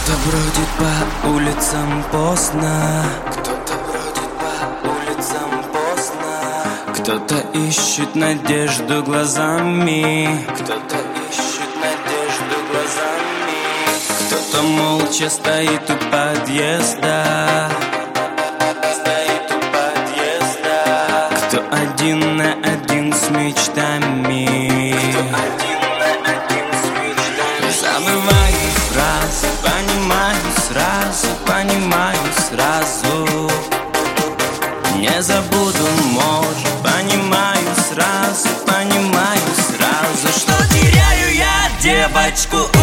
Кто-то бродит по улицам поздно, кто-то бродит по улицам поздно, кто-то ищет надежду глазами, кто-то ищет надежду глазами, кто-то молча стоит у подъезда, кто один на один с мечтами, забываю фразы, понимаю сразу, не забуду, может, понимаю сразу, что теряю я девочку.